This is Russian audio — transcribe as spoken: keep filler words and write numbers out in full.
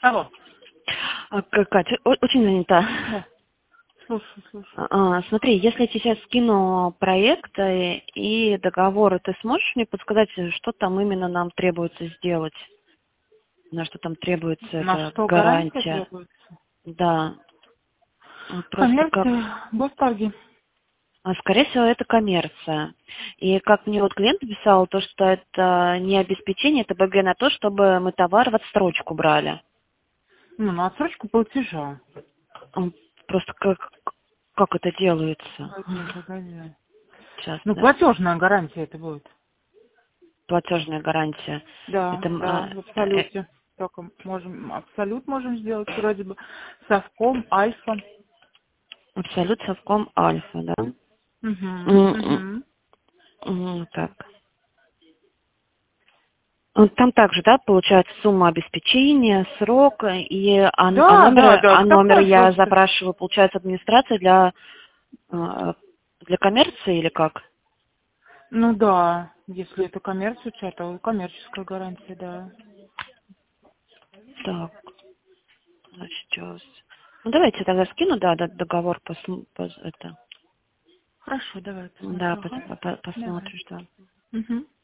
Алло. А, К- Катя, о- очень занята. Да. Слушаю, слушаю. А, Смотри, если я тебе сейчас скину проект э, и договор, ты сможешь мне подсказать, что там именно нам требуется сделать? На что там требуется На эта что гарантия гарантия? требуется? Да. Вот просто как... Коммерция, госторги. а, Скорее всего, это коммерция. И как мне вот клиент писал, то, что это не обеспечение, это БГ на то, чтобы мы товар в отсрочку брали. Ну, на отсрочку платежа. М, Просто как, как это делается? Погоди, погоди. Сейчас, Ну, да. платежная гарантия это будет. Платежная гарантия. Да, Это м, да, а, в э, абсолюте. Только можем, абсолют можем сделать вроде бы. Совком, альфа. абсолют совком альфа, да? Угу, М, м, угу. м, Так. Вот там также, да, получается сумма обеспечения, срок, и, а, а Да, да, номер, да, а номер такая я просто. запрашиваю, получается, администрация для, а, для коммерции или как? Ну да, если это коммерция, то коммерческая гарантия, да. Так, ну, сейчас. Ну, давайте я тогда скину, да, д- договор, посм- пос- это, Хорошо, давай да, посмотрю. пос- Ага. по- по- Давай. посмотришь, да. Угу.